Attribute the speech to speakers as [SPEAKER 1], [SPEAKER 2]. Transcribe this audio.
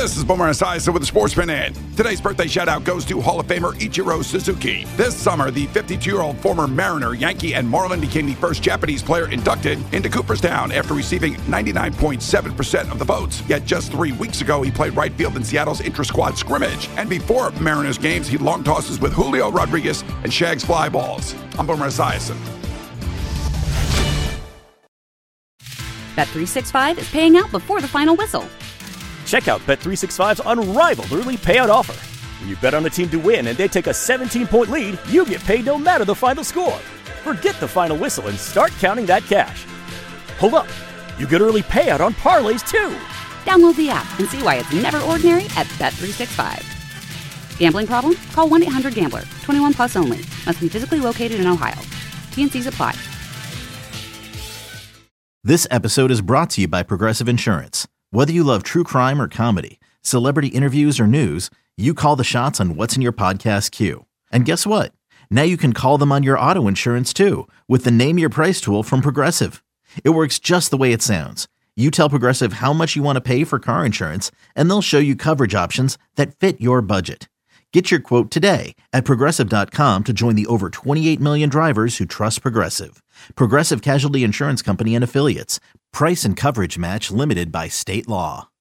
[SPEAKER 1] This is Boomer Esiason with the Sportsman In. Today's birthday shout-out goes to Hall of Famer Ichiro Suzuki. This summer, the 52-year-old former Mariner, Yankee, and Marlin became the first Japanese player inducted into Cooperstown after receiving 99.7% of the votes. Yet just 3 weeks ago, he played right field in Seattle's intra-squad scrimmage. And before Mariners games, he long tosses with Julio Rodriguez and shags fly balls. I'm Boomer Esiason.
[SPEAKER 2] Bet365 is paying out before the final whistle.
[SPEAKER 3] Check out Bet365's unrivaled early payout offer. When you bet on a team to win and they take a 17-point lead, you get paid no matter the final score. Forget the final whistle and start counting that cash. Hold up. You get early payout on parlays, too.
[SPEAKER 2] Download the app and see why it's never ordinary at Bet365. Gambling problem? Call 1-800-GAMBLER. 21 plus only. Must be physically located in Ohio. T&Cs apply.
[SPEAKER 4] This episode is brought to you by Progressive Insurance. Whether you love true crime or comedy, celebrity interviews or news, you call the shots on what's in your podcast queue. And guess what? Now you can call them on your auto insurance too with the Name Your Price tool from Progressive. It works just the way it sounds. You tell Progressive how much you want to pay for car insurance, and they'll show you coverage options that fit your budget. Get your quote today at Progressive.com to join the over 28 million drivers who trust Progressive. Progressive Casualty Insurance Company and Affiliates. Price and coverage match limited by state law.